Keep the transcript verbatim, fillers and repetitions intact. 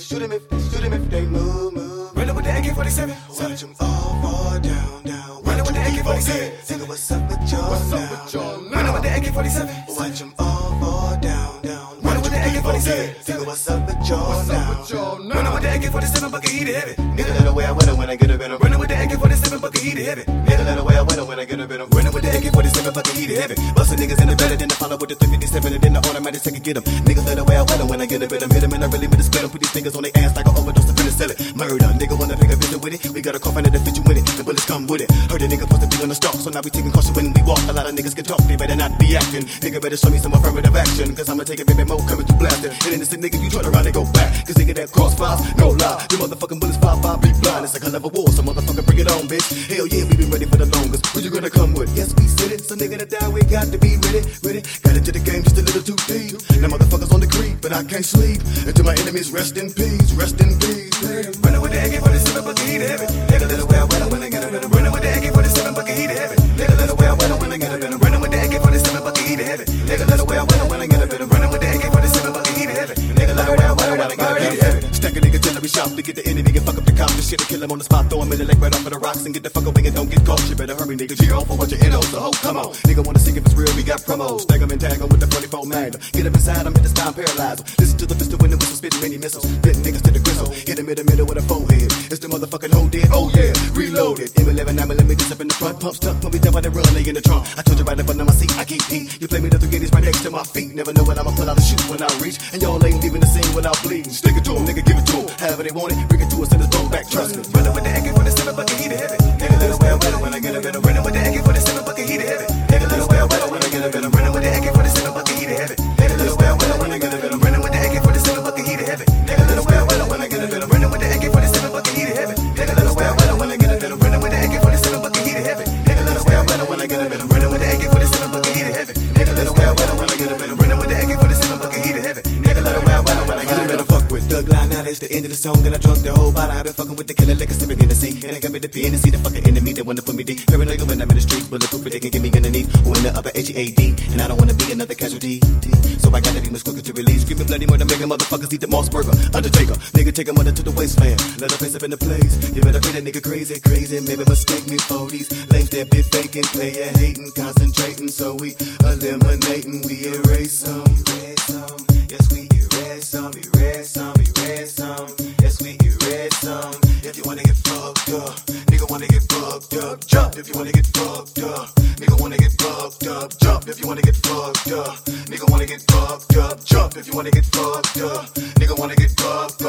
shoot him if, shoot him if they move, move. Running with the A K forty-seven. Watch them all fall down, down. Running with the A K forty-seven. Nigga, what's up with y'all What's now? up with y'all now? Running with the A K forty-seven. Watch them all fall down, down. Running with the A K forty-seven. Nigga, what's up with y'all What's now? up with y'all now? Running with the A K forty-seven, bucket heat heavy. Nigga, let away I win it when I get up in him. Running with the A K forty-seven, bucket heat heavy. Nigga, let away I win it when I get up in him. Running with the A K forty-seven, bucket heat heavy. Bustin' niggas in the belly, then I follow with the three fifty-seven, and then the automatic second get 'em. Niggas let away I win it when I get up in him. Hit 'em and I really meant to split 'em. Put these niggas on their ass like an overdose of penicillin. Murder, nigga wanna pick a visit with it. We got a coffin that'll fit you with it. The bullets come with it. Heard a nigga supposed to be on the stalk, so now we taking caution when we walk. A lot of niggas can talk, they better not be acting. Nigga better show me some affirmative action, cause I'ma take a baby mo coming through blasting. And innocent nigga, you turn around and go back. Cause nigga that crossfire, no lie. The motherfucking bullets fire, fire, be blind. It's a hell of a war, so motherfucker bring it on, bitch. Hell yeah, we been ready for the longest. Who you gonna come with? Yes, we said it. So nigga that die, we got to be ready, ready. Got into the game just a little too deep. Now motherfuckers on the creep, but I can't sleep. Until my enemies rest in peace, rest in peace. Running with the A K forty-seven, bucket heat heavy. Nigga, little way I win it when I get up in 'em. Running with the A K forty-seven, bucket heat heavy. Nigga, little way I win it when I get up in 'em. Running with the A K forty-seven, bucket heat heavy. Nigga, little way I win it when I get up in 'em. Running with the A K forty-seven, bucket heat heavy. Nigga, little way I win it when I get up in 'em. Stack a nigga till we shop to get the enemy and fuck up the cops. The shit to kill him on the spot, throw him in the leg right off of the rocks and get the fuck away and don't get caught. You better hurry, nigga. G O for what you N O. So ho, come on, nigga wanna see if it's real? We got promos. Stack 'em and tag 'em with the forty-four Magnum. Get up inside 'em, hit the spine, paralyze 'em. Listen to the pistol when the whistle spitting many missiles. Spitting niggas to the gristle. Hit 'em in the middle with a forehead. It's the motherfucking whole dead. Oh yeah, reloaded. M eleven, nine millimeters up in the front. Pump stuck, pump me down by the run, lay in the trunk. I told you right up under my seat, I can't pee. You play me the three right next to my feet. Never know when I'ma pull out a shoot when I reach. And y'all ain't leaving the scene without bleeding. Stick it to 'em, nigga, give it to 'em. However they want it, bring it to us in this boat back, trust me. Running with the A K forty-seven, bucket heat heavy. Nigga, little way I win it when I get up in 'em. Running with the A K forty-seven, bucket heat heavy. Nigga, little way I win it when I get up in 'em. Running with the A K forty-seven, bucket heat heavy. Nigga, little way I win it when I get up in 'em. Running with the A K forty-seven, bucket heat heavy. Nigga, little way I win it when I get up in 'em. Running with the A K forty-seven, bucket heat heavy. Nigga, little way I win it when I get up in 'em. Running with the A K forty-seven, bucket heat heavy. Nigga, little way I win it when I get up in 'em. Running with the A K forty-seven, bucket heat heavy. Nigga, little way I win it when I get up in 'em. Running with the A K forty-seven, bucket heat heavy. Nigga, little way I win it when I get up in 'em. Fuck with Thug Line, now that's the end of the song. And I drunk the whole bottle. I've been fucking with the killer liquor, sipping in the sea. And I got me the P and see the fucking enemy that wanna put me deep. Paranoid when I'm in the streets, bulletproof, but they can get me underneath or in the upper H E A D. And I don't wanna be another casualty. So I gotta be much quicker to release. Screaming bloody murder, making motherfuckers eat the Moss Burger. Undertaker, nigga, take him under to the wasteland. Let her face up in the place. You better pay that nigga crazy, crazy. Maybe mistake me for these lames that be faking, player hating, concentrating. So we eliminating, we erase some, erase some. Yes, we erase some, erase some, erase some. Yes, we erase some. If you wanna get fucked up, nigga wanna get fucked up. Jump if you wanna get fucked up. Nigga wanna get fucked up. Jump if you wanna get fucked up. Nigga wanna get fucked up. Jump if you wanna get fucked up. Nigga wanna get fucked up.